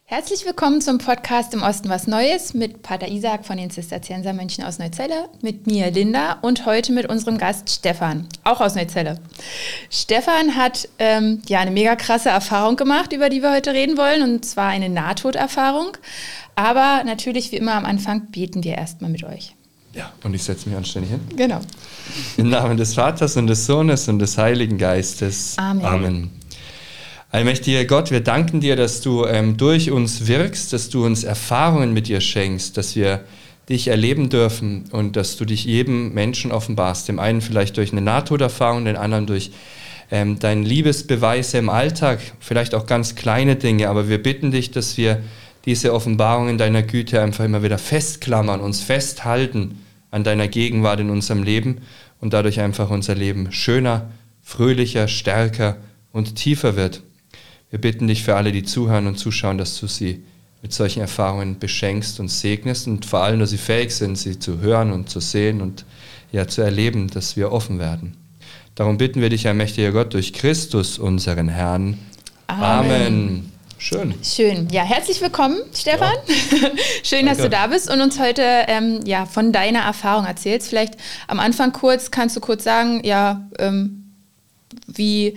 Herzlich willkommen zum Podcast Im Osten was Neues mit Pater Isaac von den Zisterziensermönchen aus Neuzelle, mit mir Linda und heute mit unserem Gast Stefan, auch aus Neuzelle. Stefan hat eine mega krasse Erfahrung gemacht, über die wir heute reden wollen, und zwar eine Nahtoderfahrung. Aber natürlich, wie immer am Anfang, beten wir erstmal mit euch. Ja, und ich setze mich anständig hin. Genau. Im Namen des Vaters und des Sohnes und des Heiligen Geistes. Amen. Amen. Allmächtiger Gott, wir danken dir, dass du durch uns wirkst, dass du uns Erfahrungen mit dir schenkst, dass wir dich erleben dürfen und dass du dich jedem Menschen offenbarst. Dem einen vielleicht durch eine Nahtoderfahrung, den anderen durch deine Liebesbeweise im Alltag, vielleicht auch ganz kleine Dinge. Aber wir bitten dich, dass wir diese Offenbarungen deiner Güte einfach immer wieder festklammern, uns festhalten an deiner Gegenwart in unserem Leben und dadurch einfach unser Leben schöner, fröhlicher, stärker und tiefer wird. Wir bitten dich für alle, die zuhören und zuschauen, dass du sie mit solchen Erfahrungen beschenkst und segnest und vor allem, dass sie fähig sind, sie zu hören und zu sehen und ja zu erleben, dass wir offen werden. Darum bitten wir dich, allmächtiger Gott, durch Christus, unseren Herrn. Amen. Schön. Schön. Ja, herzlich willkommen, Stefan. Ja. Schön, dass du da bist und uns heute von deiner Erfahrung erzählst. Vielleicht am Anfang kannst du kurz sagen, wie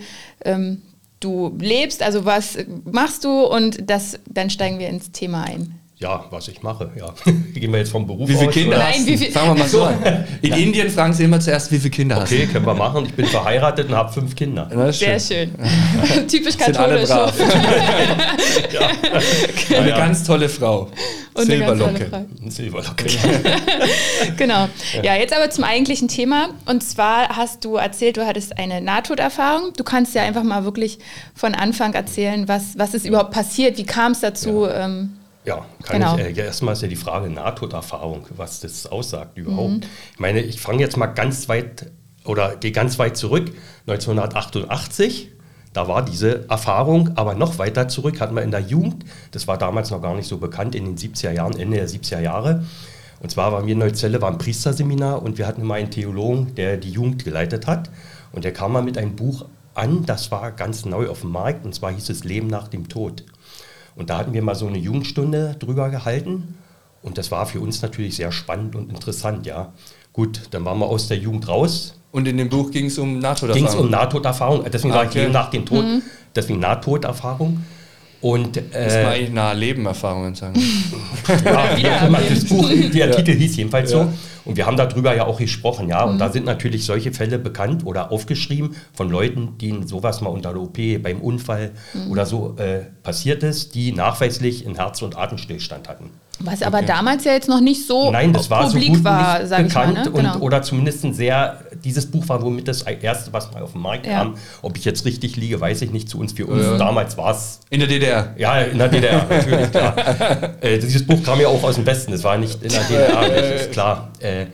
du lebst, also was machst du, und dann steigen wir ins Thema ein. Ja, was ich mache, ja. Gehen wir jetzt vom Beruf aus? Wie viele Kinder hast du? Sagen wir mal so. In Indien fragen sie immer zuerst, wie viele Kinder hast du? Okay, können wir machen. Ich bin verheiratet und habe 5 Kinder. Sehr schön. Typisch katholisch. Sind alle brav. Ja. Und eine ganz tolle Frau. Und Silberlocke. Silberlocke. Genau. Ja, jetzt aber zum eigentlichen Thema. Und zwar hast du erzählt, du hattest eine Nahtoderfahrung. Du kannst ja einfach mal wirklich von Anfang erzählen, was ist überhaupt passiert, wie kam es dazu? Ja. Erstmal ist ja die Frage Nahtoderfahrung, was das aussagt überhaupt. Mhm. Ich meine, ich fange jetzt mal gehe ganz weit zurück, 1988. Da war diese Erfahrung, aber noch weiter zurück hatten wir in der Jugend, das war damals noch gar nicht so bekannt, in den 70er Jahren, Ende der 70er Jahre. Und zwar waren wir in Neuzelle, war ein Priesterseminar und wir hatten immer einen Theologen, der die Jugend geleitet hat. Und der kam mal mit einem Buch an, das war ganz neu auf dem Markt, und zwar hieß es Leben nach dem Tod. Und da hatten wir mal so eine Jugendstunde drüber gehalten und das war für uns natürlich sehr spannend und interessant, ja. Gut, dann waren wir aus der Jugend raus. Und in dem Buch ging es um Nahtoderfahrung? Ging es um Nahtoderfahrung, deswegen sage ich Leben nach dem Tod, deswegen Nahtoderfahrung. Und, das war eigentlich Nahe-Leben-Erfahrungen, sagen das Buch, der Titel hieß jedenfalls so. Und wir haben darüber ja auch gesprochen, ja. Und da sind natürlich solche Fälle bekannt oder aufgeschrieben von Leuten, denen sowas mal unter der OP, beim Unfall oder so passiert ist, die nachweislich einen Herz- und Atemstillstand hatten. Was aber damals ja jetzt noch nicht so das war publik so gut war, nicht sage ich mal. Ne? Genau. Oder zumindest dieses Buch war womit das erste, was mal auf den Markt kam. Ob ich jetzt richtig liege, weiß ich nicht. Für uns damals war es... In der DDR? Ja, in der DDR, natürlich, klar. Dieses Buch kam ja auch aus dem Westen, das war nicht in der DDR, das ist klar.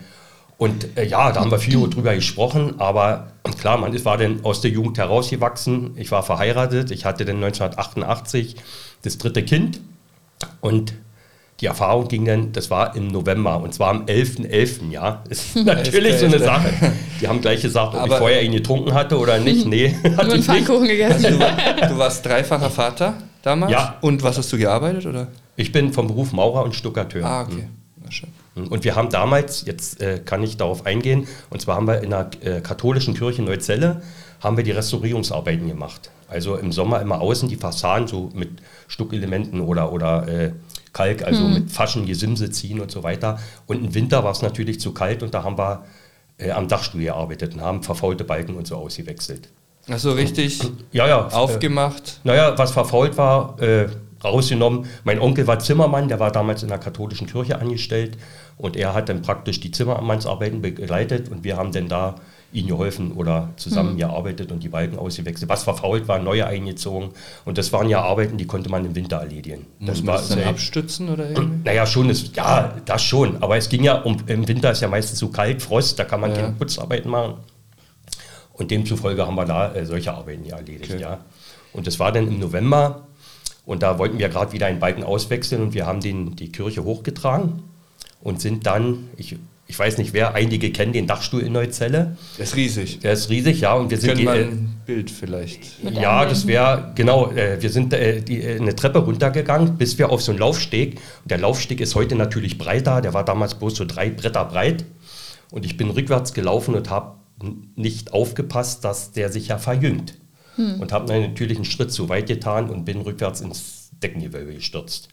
Da haben wir viel drüber gesprochen, aber klar, man war dann aus der Jugend herausgewachsen. Ich war verheiratet, ich hatte dann 1988 das 3. Kind und die Erfahrung ging dann, das war im November und zwar am 11.11., ja. Das ist natürlich so eine Sache. Die haben gleich gesagt, ob ich vorher ihn getrunken hatte oder nicht. Nee, hatte ich nicht. Also, du warst dreifacher Vater damals? Ja. Und was hast du gearbeitet, oder? Ich bin vom Beruf Maurer und Stuckateur. Ah, okay. Na schön. Und wir haben damals, jetzt kann ich darauf eingehen, und zwar haben wir in der katholischen Kirche Neuzelle, haben wir die Restaurierungsarbeiten gemacht. Also im Sommer immer außen die Fassaden so mit Stuckelementen oder Kalk, also mit Faschen, Gesimse ziehen und so weiter. Und im Winter war es natürlich zu kalt und da haben wir am Dachstuhl gearbeitet und haben verfaulte Balken und so ausgewechselt. Ach so, richtig aufgemacht? Was verfault war, rausgenommen. Mein Onkel war Zimmermann, der war damals in der katholischen Kirche angestellt und er hat dann praktisch die Zimmermannsarbeiten begleitet und wir haben dann da ihnen geholfen oder zusammen gearbeitet und die Balken ausgewechselt. Was verfault war, neue eingezogen und das waren ja Arbeiten, die konnte man im Winter erledigen. Muss man das dann abstützen oder irgendwie? Naja, das schon, aber es ging ja im Winter ist ja meistens so kalt, Frost, da kann man keine Putzarbeiten machen und demzufolge haben wir da solche Arbeiten erledigt. Okay. Ja. Und das war dann im November und da wollten wir gerade wieder einen Balken auswechseln und wir haben die Kirche hochgetragen und sind dann, ich weiß nicht wer, einige kennen den Dachstuhl in Neuzelle. Der ist riesig. Der ist riesig, ja. Und wir sind Können wir ein Bild vielleicht. ja, das wäre, genau, wir sind eine Treppe runtergegangen, bis wir auf so einen Laufsteg. Und der Laufsteg ist heute natürlich breiter, der war damals bloß so 3 Bretter breit. Und ich bin rückwärts gelaufen und habe nicht aufgepasst, dass der sich ja verjüngt. Und habe dann natürlich einen Schritt zu weit getan und bin rückwärts ins Deckengewölbe gestürzt.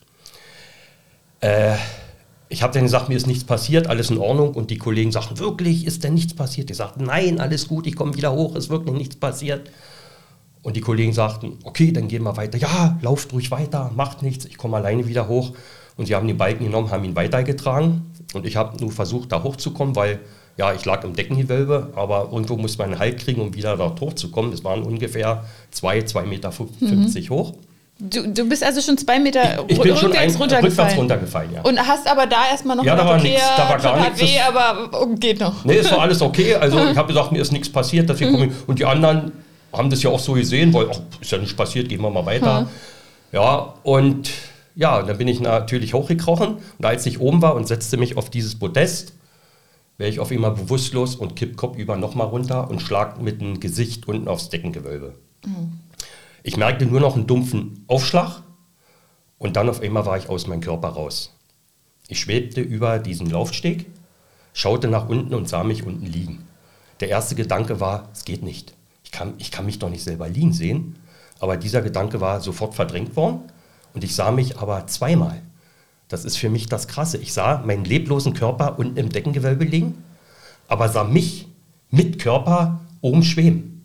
Ich habe dann gesagt, mir ist nichts passiert, alles in Ordnung. Und die Kollegen sagten, wirklich, ist denn nichts passiert? Ich sagte, nein, alles gut, ich komme wieder hoch, ist wirklich nichts passiert. Und die Kollegen sagten, okay, dann gehen wir weiter. Ja, lauft ruhig weiter, macht nichts, ich komme alleine wieder hoch. Und sie haben den Balken genommen, haben ihn weitergetragen. Und ich habe nur versucht, da hochzukommen, weil ja, ich lag im Deckengewölbe, aber irgendwo muss man einen Halt kriegen, um wieder dort hochzukommen. Es waren ungefähr 2,50 Meter hoch. Du bist also schon 2 Meter ich bin schon rückwärts runtergefallen, ja. Und hast aber da erstmal noch ja, gedacht, da war nichts, da war gar nichts. Weh, aber geht noch. Nee, es war alles okay. Also ich habe gesagt, mir ist nichts passiert, deswegen komme ich. Und die anderen haben das ja auch so gesehen, weil, ach, ist ja nichts passiert, gehen wir mal weiter. Ja, und ja, dann bin ich natürlich hochgekrochen. Und als ich oben war und setzte mich auf dieses Podest, wäre ich auf einmal bewusstlos und kipp kopfüber nochmal runter und schlag mit dem Gesicht unten aufs Deckengewölbe. Ich merkte nur noch einen dumpfen Aufschlag und dann auf einmal war ich aus meinem Körper raus. Ich schwebte über diesen Laufsteg, schaute nach unten und sah mich unten liegen. Der erste Gedanke war, es geht nicht. Ich kann mich doch nicht selber liegen sehen. Aber dieser Gedanke war sofort verdrängt worden und ich sah mich aber zweimal. Das ist für mich das Krasse. Ich sah meinen leblosen Körper unten im Deckengewölbe liegen, aber sah mich mit Körper oben schweben.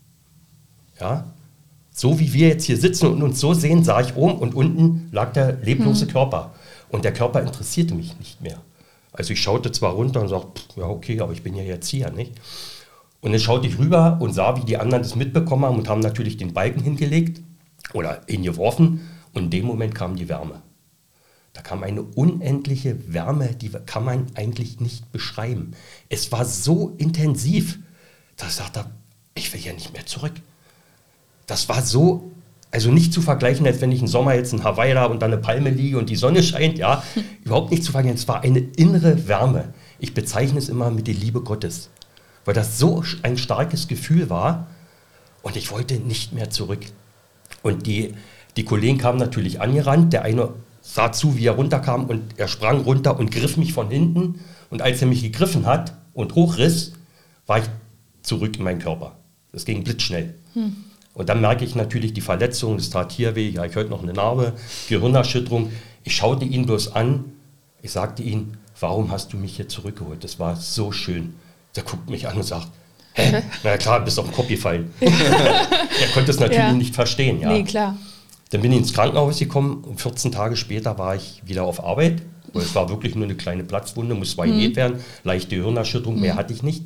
Ja? So wie wir jetzt hier sitzen und uns so sehen, sah ich oben und unten lag der leblose Körper. Und der Körper interessierte mich nicht mehr. Also ich schaute zwar runter und sagte, ja okay, aber ich bin ja jetzt hier, nicht? Und dann schaute ich rüber und sah, wie die anderen das mitbekommen haben und haben natürlich den Balken hingelegt oder hingeworfen. Und in dem Moment kam die Wärme. Da kam eine unendliche Wärme, die kann man eigentlich nicht beschreiben. Es war so intensiv, dass ich dachte, ich will ja nicht mehr zurück. Das war so, also nicht zu vergleichen, als wenn ich im Sommer jetzt in Hawaii da und dann eine Palme liege und die Sonne scheint, ja, überhaupt nicht zu vergleichen. Es war eine innere Wärme. Ich bezeichne es immer mit der Liebe Gottes, weil das so ein starkes Gefühl war und ich wollte nicht mehr zurück. Und die Kollegen kamen natürlich angerannt, der eine sah zu, wie er runterkam und er sprang runter und griff mich von hinten und als er mich gegriffen hat und hochriss, war ich zurück in meinen Körper. Das ging blitzschnell. Und dann merke ich natürlich die Verletzung, das tat hier weh, ja, ich hatte noch eine Narbe, Gehirnerschütterung. Ich schaute ihn bloß an, ich sagte ihm, warum hast du mich hier zurückgeholt? Das war so schön. Der guckt mich an und sagt, hä? Na klar, bist auf den Kopf gefallen. Er konnte es natürlich nicht verstehen. Ja. Nee, klar. Dann bin ich ins Krankenhaus gekommen und 14 Tage später war ich wieder auf Arbeit. Es war wirklich nur eine kleine Platzwunde, muss zwar genäht werden, leichte Gehirnerschütterung, mehr hatte ich nicht.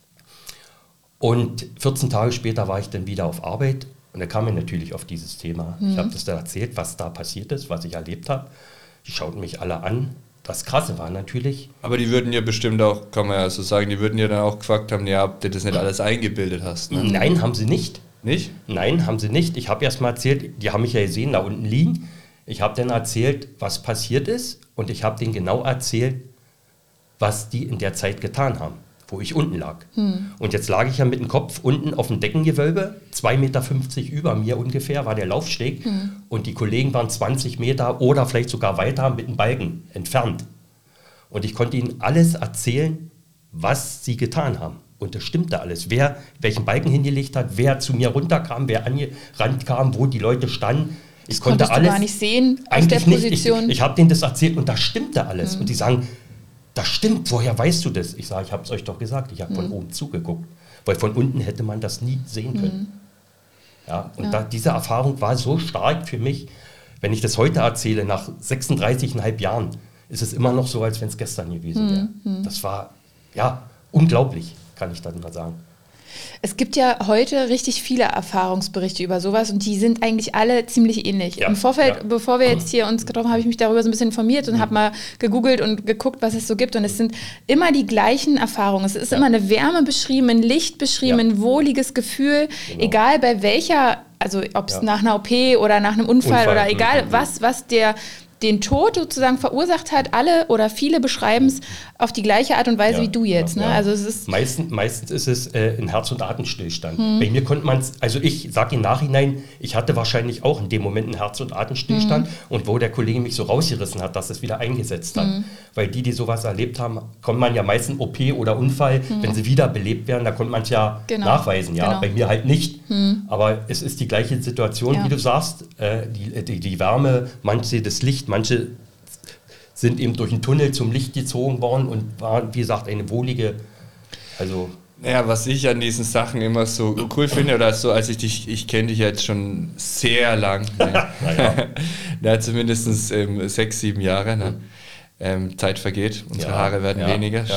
Und 14 Tage später war ich dann wieder auf Arbeit und da kam ich natürlich auf dieses Thema. Ich habe das dann erzählt, was da passiert ist, was ich erlebt habe. Die schauten mich alle an. Das Krasse war natürlich... Aber die würden ja bestimmt auch, kann man ja so sagen, die würden ja dann auch gefragt haben, ja, ob du das nicht alles eingebildet hast. Ne? Nein, haben sie nicht. Nicht? Nein, haben sie nicht. Ich habe erst mal erzählt, die haben mich ja gesehen, da unten liegen. Ich habe dann erzählt, was passiert ist und ich habe denen genau erzählt, was die in der Zeit getan haben, wo ich unten lag. Und jetzt lag ich ja mit dem Kopf unten auf dem Deckengewölbe, 2,50 Meter über mir ungefähr war der Laufsteg und die Kollegen waren 20 Meter oder vielleicht sogar weiter mit dem Balken entfernt. Und ich konnte ihnen alles erzählen, was sie getan haben. Und das stimmte alles. Wer welchen Balken hingelegt hat, wer zu mir runterkam, wer angerannt kam, wo die Leute standen. Ich konnte alles. Du gar nicht sehen aus der Position. Position. Ich habe denen das erzählt und das stimmte alles. Und die sagen, das stimmt, woher weißt du das? Ich sage, ich habe es euch doch gesagt, ich habe von oben zugeguckt. Weil von unten hätte man das nie sehen können. Ja, und diese Erfahrung war so stark für mich, wenn ich das heute erzähle, nach 36,5 Jahren, ist es immer noch so, als wenn es gestern gewesen wäre. Das war, ja, unglaublich, kann ich dann mal sagen. Es gibt ja heute richtig viele Erfahrungsberichte über sowas und die sind eigentlich alle ziemlich ähnlich. Ja, Im Vorfeld, bevor wir jetzt hier uns getroffen haben, habe ich mich darüber so ein bisschen informiert und habe mal gegoogelt und geguckt, was es so gibt. Und es sind immer die gleichen Erfahrungen. Es ist immer eine Wärme beschrieben, ein Licht beschrieben, ein wohliges Gefühl, egal bei welcher, also ob es nach einer OP oder nach einem Unfall oder egal was den Tod sozusagen verursacht hat. Alle oder viele beschreiben es auf die gleiche Art und Weise wie du jetzt. Ne? Also es ist meistens ist es ein Herz- und Atemstillstand. Bei mir konnte man es, also ich sage im Nachhinein, ich hatte wahrscheinlich auch in dem Moment einen Herz- und Atemstillstand und wo der Kollege mich so rausgerissen hat, dass es wieder eingesetzt hat. Weil die sowas erlebt haben, kommt man ja meistens OP oder Unfall, wenn sie wiederbelebt werden, da konnte man es ja nachweisen. Ja? Bei mir halt nicht. Aber es ist die gleiche Situation, wie du sagst, die Wärme, manche das Licht, manche sind eben durch einen Tunnel zum Licht gezogen worden und waren, wie gesagt, eine wohlige, also... Ja, was ich an diesen Sachen immer so cool finde, oder so, als ich kenne dich jetzt schon sehr lang, zumindest 6, 7 Jahre, ne? Zeit vergeht, unsere Haare werden weniger.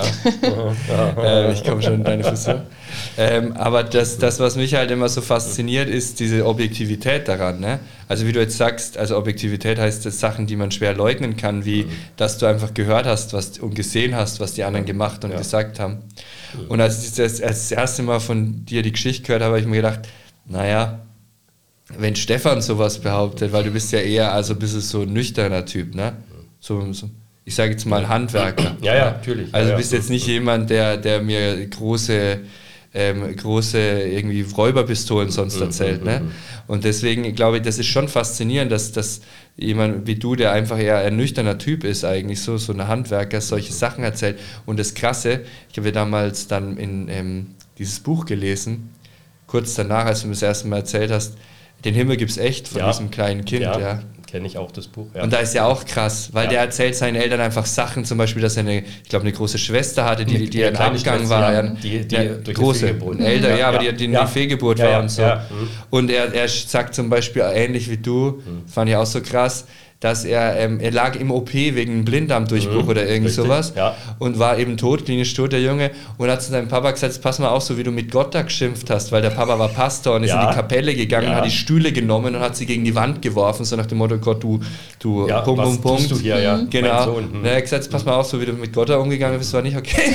Ich komme schon in deine Frisur. Aber das, was mich halt immer so fasziniert, ist diese Objektivität daran. Ne? Also wie du jetzt sagst, also Objektivität heißt das Sachen, die man schwer leugnen kann, wie dass du einfach gehört hast und gesehen hast, was die anderen gemacht und gesagt haben. Und als ich das erste Mal von dir die Geschichte gehört habe, habe ich mir gedacht, naja, wenn Stefan sowas behauptet, weil du bist ja eher also ein bisschen so ein nüchterner Typ, ne? So ich sage jetzt mal Handwerker. Ja, natürlich. Also du bist jetzt nicht jemand, der mir große irgendwie Räuberpistolen sonst erzählt. Ne? Und deswegen glaube ich, das ist schon faszinierend, dass jemand wie du, der einfach eher ein nüchterner Typ ist eigentlich, so ein Handwerker, solche Sachen erzählt. Und das Krasse, ich habe damals dann in dieses Buch gelesen, kurz danach, als du mir das erste Mal erzählt hast, den Himmel gibt's echt von diesem kleinen Kind. Ja. Kenne ich auch das Buch. Ja. Und da ist ja auch krass, weil der erzählt seinen Eltern einfach Sachen, zum Beispiel, dass er eine große Schwester hatte, die ein Abgang war. Die durch große, die Fehlgeburt. älter, aber die eine Fehlgeburt war und so. Ja. Und er sagt zum Beispiel, ähnlich wie du, fand ich auch so krass, dass er lag im OP wegen einem Blinddarmdurchbruch oder irgend sowas und war eben tot, klinisch tot, der Junge, und hat zu seinem Papa gesagt, pass mal auf, so wie du mit Gott da geschimpft hast, weil der Papa war Pastor und ist in die Kapelle gegangen, hat die Stühle genommen und hat sie gegen die Wand geworfen, so nach dem Motto, Gott, du Punkt. Tust du hier, Genau. Und er hat gesagt, pass mal auf, so wie du mit Gott da umgegangen bist, war nicht okay.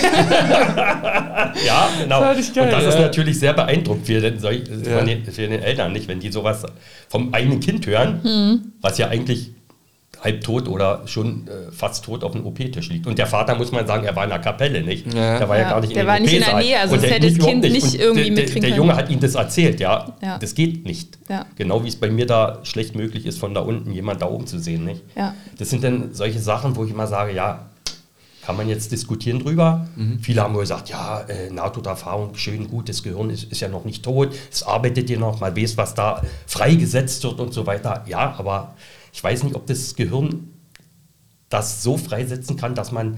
Ja, genau. Das ist geil, und das ist natürlich sehr beeindruckend für den Eltern, nicht, wenn die sowas vom eigenen Kind hören, was ja eigentlich halbtot oder schon fast tot auf dem OP-Tisch liegt. Und der Vater, muss man sagen, er war in der Kapelle, nicht? Ja. Der war ja gar nicht der war nicht in der Nähe, also das hätte das Kind nicht irgendwie mitkriegen können. Der Junge hat ihm das erzählt, das geht nicht. Ja. Genau wie es bei mir da schlecht möglich ist, von da unten jemand da oben zu sehen, nicht? Ja. Das sind dann solche Sachen, wo ich immer sage, kann man jetzt diskutieren drüber. Viele haben wohl gesagt, Nahtoderfahrung, schön, gut, das Gehirn ist ja noch nicht tot, es arbeitet ja noch, mal weiß, was da freigesetzt wird und so weiter. Ja, aber ich weiß nicht, ob das Gehirn das so freisetzen kann, dass man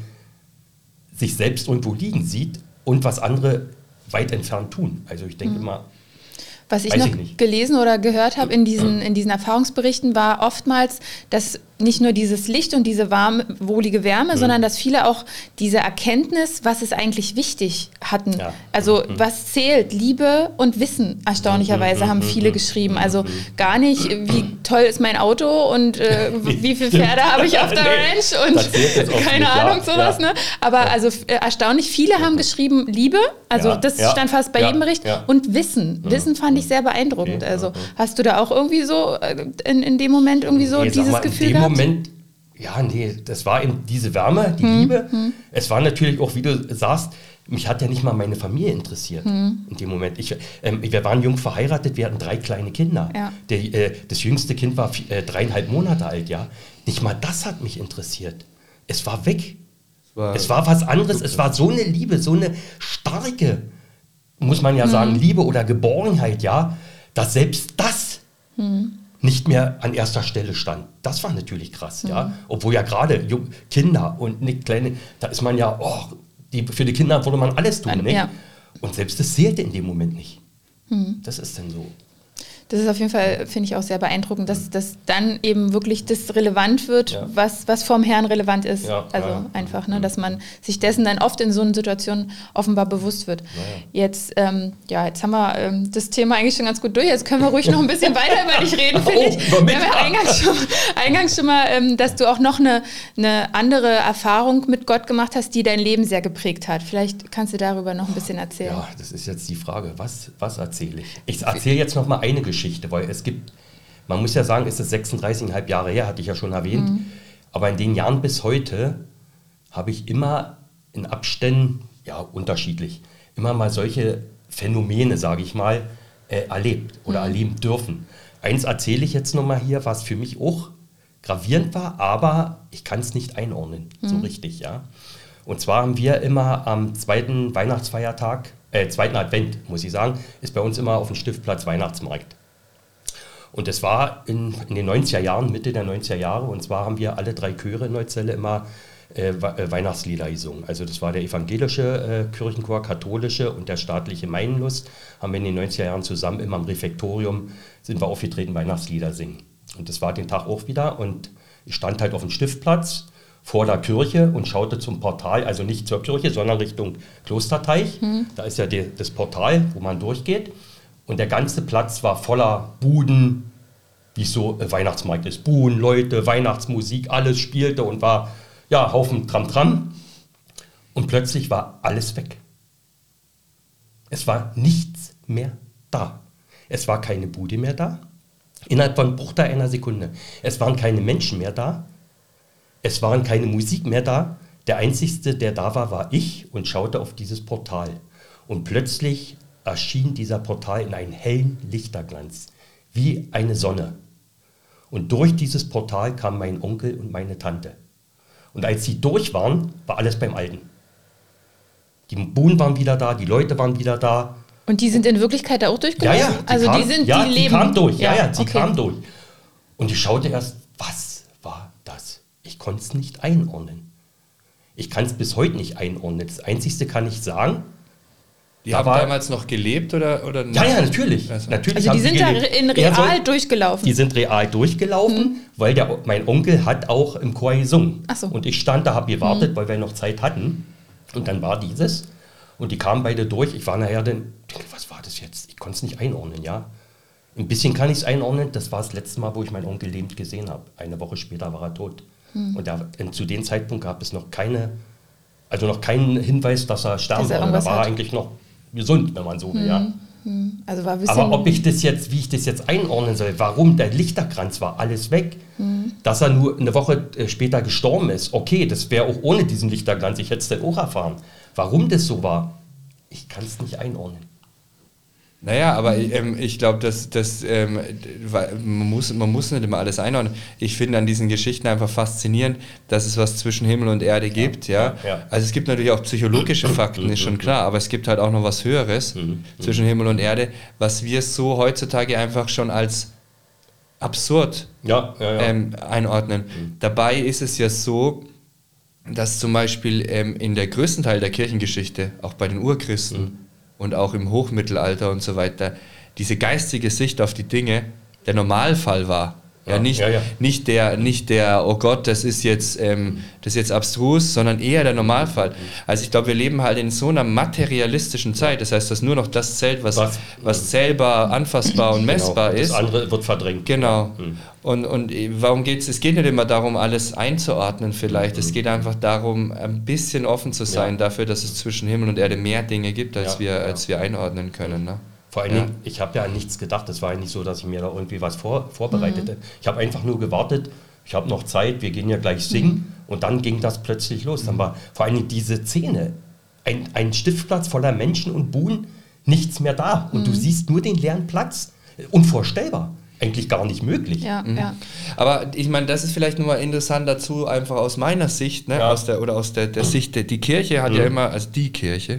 sich selbst irgendwo liegen sieht und was andere weit entfernt tun. Also ich denke mal, was ich noch gelesen oder gehört habe in diesen Erfahrungsberichten, war oftmals, dass nicht nur dieses Licht und diese wohlige Wärme, sondern dass viele auch diese Erkenntnis, was ist eigentlich wichtig, hatten. Ja. Also was zählt, Liebe und Wissen, erstaunlicherweise haben viele geschrieben. Also gar nicht, wie toll ist mein Auto und wie viele Pferde habe ich auf der Ranch und keine Ahnung, sowas. Ne? Aber also erstaunlich, viele haben geschrieben Liebe, also das stand fast bei jedem Bericht, und Wissen. Wissen fand ich sehr beeindruckend. Also hast du da auch irgendwie so in dem Moment irgendwie so dieses Gefühl gehabt? Moment, das war eben diese Wärme, die Liebe. Es war natürlich auch, wie du sagst, mich hat ja nicht mal meine Familie interessiert in dem Moment. Wir waren jung verheiratet, wir hatten 3 kleine Kinder. Ja. Das jüngste Kind war 3,5 Monate alt, Nicht mal das hat mich interessiert. Es war weg. Es war was anderes. Es war so eine Liebe, so eine starke, muss man ja sagen, Liebe oder Geborgenheit, dass selbst das nicht mehr an erster Stelle stand. Das war natürlich krass, Obwohl ja gerade Kinder und nicht kleine, da ist man für die Kinder würde man alles tun, nicht? Ja. Und selbst das zählte in dem Moment nicht. Das ist dann so. Das ist auf jeden Fall, finde ich, auch sehr beeindruckend, dass dann eben wirklich das relevant wird, was vom Herrn relevant ist. Einfach, dass man sich dessen dann oft in so einer Situation offenbar bewusst wird. Jetzt haben wir das Thema eigentlich schon ganz gut durch. Jetzt können wir ruhig noch ein bisschen weiter über dich reden, finde ich. Wir haben ja eingangs schon mal, dass du auch noch eine andere Erfahrung mit Gott gemacht hast, die dein Leben sehr geprägt hat. Vielleicht kannst du darüber noch ein bisschen erzählen. Ja, das ist jetzt die Frage. Was erzähle ich? Ich erzähle jetzt noch mal eine Geschichte, weil man muss ja sagen, es ist 36,5 Jahre her, hatte ich ja schon erwähnt, Aber in den Jahren bis heute habe ich immer in Abständen, ja unterschiedlich, immer mal solche Phänomene, sage ich mal, erlebt oder erleben dürfen. Eins erzähle ich jetzt nochmal hier, was für mich auch gravierend war, aber ich kann es nicht einordnen, so richtig, ja. Und zwar haben wir immer am zweiten Weihnachtsfeiertag, zweiten Advent, muss ich sagen, ist bei uns immer auf dem Stiftplatz Weihnachtsmarkt. Und das war in den 90er Jahren, Mitte der 90er Jahre, und zwar haben wir alle 3 Chöre in Neuzelle immer Weihnachtslieder gesungen. Also das war der evangelische Kirchenchor, katholische und der staatliche Meinlust, haben wir in den 90er Jahren zusammen immer im Refektorium, sind wir aufgetreten, Weihnachtslieder singen. Und das war den Tag auch wieder und ich stand halt auf dem Stiftplatz vor der Kirche und schaute zum Portal, also nicht zur Kirche, sondern Richtung Klosterteich. Da ist ja das Portal, wo man durchgeht. Und der ganze Platz war voller Buden, wie es so Weihnachtsmarkt ist. Buden, Leute, Weihnachtsmusik, alles spielte und war, ja, Haufen Tram-Tram. Und plötzlich war alles weg. Es war nichts mehr da. Es war keine Bude mehr da. Innerhalb von Bruchteil einer Sekunde. Es waren keine Menschen mehr da. Es waren keine Musik mehr da. Der Einzige, der da war, war ich und schaute auf dieses Portal. Und plötzlich erschien dieser Portal in einem hellen Lichterglanz, wie eine Sonne. Und durch dieses Portal kamen mein Onkel und meine Tante. Und als sie durch waren, war alles beim Alten. Die Buhnen waren wieder da, die Leute waren wieder da. Und die sind in Wirklichkeit da auch durchgelaufen? Ja, Die leben. Kamen durch. Sie okay. kamen durch. Und ich schaute erst, was war das? Ich konnte es nicht einordnen. Ich kann es bis heute nicht einordnen. Das Einzige kann ich sagen, Die haben damals noch gelebt oder nicht? Ja, natürlich. Also Natürlich die sind da in real durchgelaufen? Die sind real durchgelaufen, weil mein Onkel hat auch im Chor gesungen. Ach so. Und ich stand da, habe gewartet, weil wir noch Zeit hatten. Und dann war dieses. Und die kamen beide durch. Ich war nachher dann, was war das jetzt? Ich konnte es nicht einordnen, ja. Ein bisschen kann ich es einordnen. Das war das letzte Mal, wo ich meinen Onkel lebend gesehen habe. Eine Woche später war er tot. Und zu dem Zeitpunkt gab es noch keinen Hinweis, dass er sterben würde. Da war er eigentlich noch gesund, wenn man so will, ja. Also war ein bisschen. Aber wie ich das jetzt einordnen soll, warum der Lichterkranz war, alles weg, dass er nur eine Woche später gestorben ist, okay, das wäre auch ohne diesen Lichterkranz, ich hätte es dann auch erfahren. Warum das so war, ich kann es nicht einordnen. Naja, aber ich glaube, man muss nicht immer alles einordnen. Ich finde an diesen Geschichten einfach faszinierend, dass es was zwischen Himmel und Erde gibt. Ja. Also es gibt natürlich auch psychologische Fakten, ist schon klar, aber es gibt halt auch noch was Höheres zwischen Himmel und Erde, was wir so heutzutage einfach schon als absurd einordnen. Dabei ist es ja so, dass zum Beispiel in der größten Teil der Kirchengeschichte, auch bei den Urchristen, und auch im Hochmittelalter und so weiter, diese geistige Sicht auf die Dinge der Normalfall war. Nicht der, oh Gott, das ist jetzt abstrus, sondern eher der Normalfall. Also ich glaube, wir leben halt in so einer materialistischen Zeit, das heißt, dass nur noch das zählt, was zählbar, anfassbar und messbar ist. Das andere wird verdrängt. Genau. Und warum geht's? Es geht nicht immer darum, alles einzuordnen vielleicht. Es geht einfach darum, ein bisschen offen zu sein dafür, dass es zwischen Himmel und Erde mehr Dinge gibt, als wir einordnen können. Ne? Vor allen Dingen, ich habe ja an nichts gedacht. Es war ja nicht so, dass ich mir da irgendwie was vorbereitete. Ich habe einfach nur gewartet, ich habe noch Zeit, wir gehen ja gleich singen. Und dann ging das plötzlich los. Dann war vor allen Dingen diese Szene, ein Stiftplatz voller Menschen und Buhnen, nichts mehr da. Und du siehst nur den leeren Platz. Unvorstellbar. Eigentlich gar nicht möglich. Ja. Aber ich meine, das ist vielleicht nur mal interessant dazu, einfach aus meiner Sicht, ne? Aus der Sicht, die Kirche hat ja immer, also die Kirche,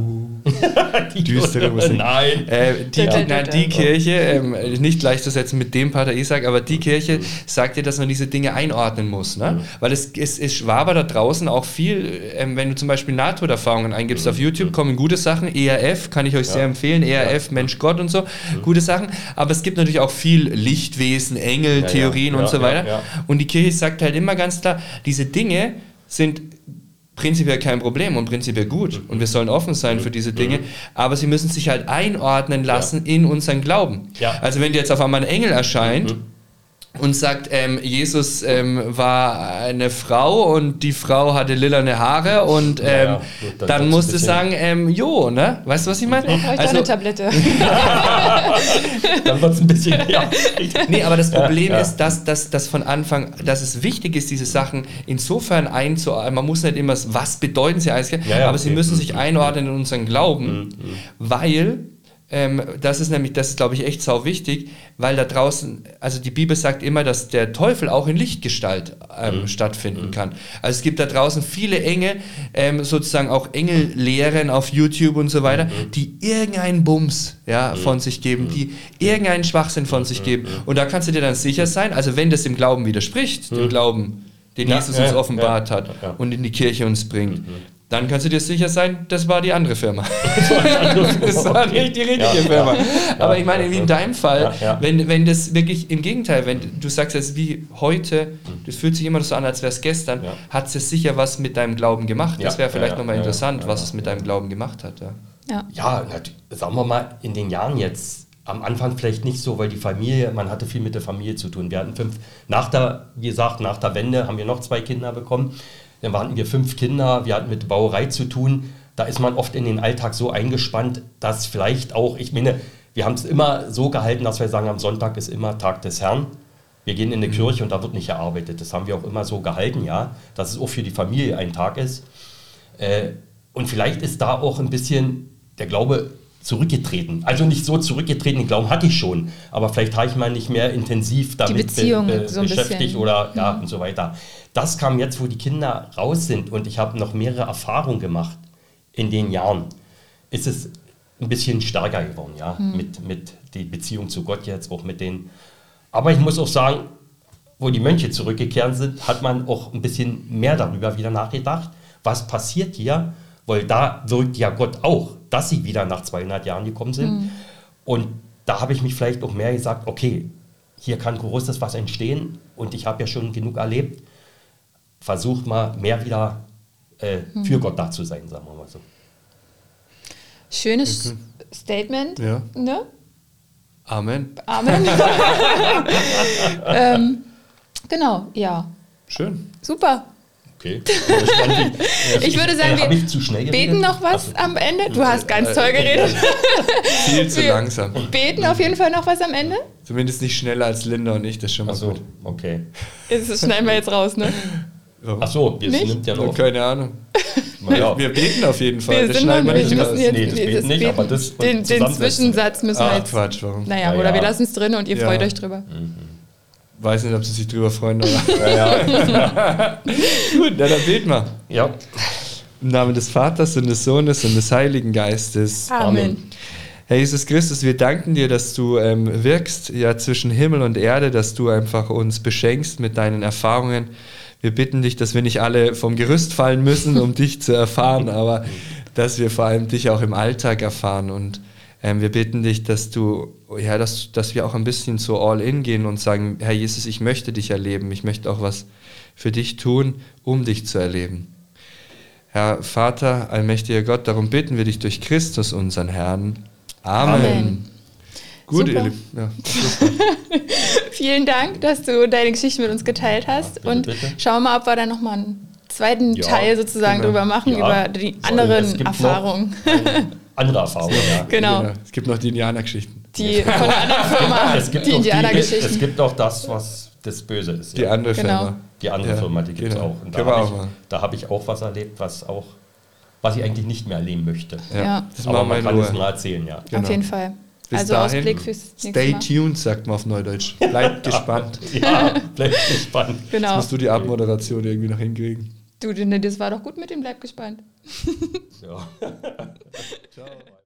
die düstere Musik. Nein. Die Kirche, nicht gleichzusetzen mit dem Pater Isaac, aber die Kirche sagt dir, dass man diese Dinge einordnen muss. Ne? Weil es war aber da draußen auch viel, wenn du zum Beispiel Nahtoderfahrungen eingibst auf YouTube, kommen gute Sachen, ERF, kann ich euch sehr empfehlen, ERF, Mensch Gott und so, gute Sachen, aber es gibt natürlich auch viel Lichtwesen, Engel, Theorien und so weiter. Und die Kirche sagt halt immer ganz klar, diese Dinge sind prinzipiell kein Problem und prinzipiell gut und wir sollen offen sein für diese Dinge, aber sie müssen sich halt einordnen lassen in unseren Glauben. Also wenn dir jetzt auf einmal ein Engel erscheint und sagt, Jesus war eine Frau und die Frau hatte lilane Haare und gut, dann musst du sagen, jo, ne? Weißt du, was ich meine? Brauche ich eine Tablette. Dann wird es ein bisschen, ja. Nee, aber das Problem ist, dass von Anfang, dass es wichtig ist, diese Sachen insofern einzuordnen. Man muss nicht immer, was bedeuten sie alles, aber sie müssen sich einordnen in unseren Glauben, weil das ist, glaube ich, echt sau wichtig, weil da draußen, also die Bibel sagt immer, dass der Teufel auch in Lichtgestalt stattfinden kann. Also es gibt da draußen viele Engel, sozusagen auch Engellehren auf YouTube und so weiter, die irgendeinen Bums von sich geben, die irgendeinen Schwachsinn von sich geben. Und da kannst du dir dann sicher sein, also wenn das dem Glauben widerspricht, dem Glauben, den Jesus uns offenbart hat und in die Kirche uns bringt, dann kannst du dir sicher sein, das war die andere Firma. Das war nicht die richtige Firma. Aber ich meine, wie in deinem Fall, wenn das wirklich im Gegenteil, wenn du sagst jetzt wie heute, das fühlt sich immer so an, als wäre es gestern, hat es sicher was mit deinem Glauben gemacht. Das wäre vielleicht nochmal interessant, was es mit deinem Glauben gemacht hat. Ja, sagen wir mal, in den Jahren jetzt, am Anfang vielleicht nicht so, weil die Familie, man hatte viel mit der Familie zu tun. Wir hatten nach der Wende haben wir noch 2 Kinder bekommen. Dann hatten wir 5 Kinder, wir hatten mit Bauerei zu tun. Da ist man oft in den Alltag so eingespannt, dass vielleicht auch, ich meine, wir haben es immer so gehalten, dass wir sagen, am Sonntag ist immer Tag des Herrn. Wir gehen in die Kirche und da wird nicht gearbeitet. Das haben wir auch immer so gehalten, dass es auch für die Familie ein Tag ist. Und vielleicht ist da auch ein bisschen der Glaube zurückgetreten. Also nicht so zurückgetreten, den Glauben hatte ich schon, aber vielleicht habe ich mal nicht mehr intensiv damit so beschäftigt bisschen. Oder und so weiter. Das kam jetzt, wo die Kinder raus sind und ich habe noch mehrere Erfahrungen gemacht in den Jahren. Ist es ein bisschen stärker geworden, mit die Beziehung zu Gott jetzt, auch mit den. Aber ich muss auch sagen, wo die Mönche zurückgekehrt sind, hat man auch ein bisschen mehr darüber wieder nachgedacht, was passiert hier, weil da wirkt ja Gott auch, dass sie wieder nach 200 Jahren gekommen sind. Und da habe ich mich vielleicht auch mehr gesagt, okay, hier kann Großes was entstehen und ich habe ja schon genug erlebt. Versucht mal mehr wieder für Gott da zu sein, sagen wir mal so. Schönes Statement. Ja. Ne? Amen. Genau, ja. Schön. Super. Okay. Ich würde sagen, habe ich zu schnell geredet? beten noch was am Ende. Du hast ganz toll geredet. Viel zu langsam. Beten auf jeden Fall noch was am Ende. Zumindest nicht schneller als Linda und ich, das ist schon mal gut. Okay. Das schneiden wir jetzt raus, ne? Ach so, das Nicht? nimmt ja noch. Keine Ahnung. Wir beten auf jeden Fall. Das schneiden wir nicht raus. Nee, das Beten nicht, aber das den Zwischensatz müssen wir jetzt. Quatsch, warum? Naja, oder wir lassen es drin und ihr freut euch drüber. Weiß nicht, ob sie sich drüber freuen, aber. Gut, dann beten wir. Ja. Im Namen des Vaters und des Sohnes und des Heiligen Geistes. Amen. Herr Jesus Christus, wir danken dir, dass du wirkst zwischen Himmel und Erde, dass du einfach uns beschenkst mit deinen Erfahrungen. Wir bitten dich, dass wir nicht alle vom Gerüst fallen müssen, um dich zu erfahren, aber dass wir vor allem dich auch im Alltag erfahren. Und wir bitten dich, dass wir auch ein bisschen so all in gehen und sagen, Herr Jesus, ich möchte dich erleben. Ich möchte auch was für dich tun, um dich zu erleben. Herr Vater, allmächtiger Gott, darum bitten wir dich durch Christus, unseren Herrn. Amen. Gut, ihr Lieben. Ja, vielen Dank, dass du deine Geschichte mit uns geteilt hast. Und schauen wir mal, ob wir da nochmal einen zweiten Teil sozusagen drüber machen, über die anderen Erfahrungen. Andere Erfahrungen, Genau. Es gibt noch die Indianergeschichten. Die von einer anderen Firma, die Indianergeschichten. Es gibt auch das, was das Böse ist. Die andere Firma. Die andere Firma, die gibt es auch. Und da habe ich auch was erlebt, was ich eigentlich nicht mehr erleben möchte. Das aber man kann es nur erzählen, Genau. Auf jeden Fall. Bis also dahin, Ausblick fürs nächste stay Mal. tuned, sagt man auf Neudeutsch. Bleibt gespannt. Bleibt gespannt. Genau. Jetzt musst du die Abmoderation irgendwie noch hinkriegen. Du, das war doch gut mit dem Bleib gespannt. Ja. Ciao.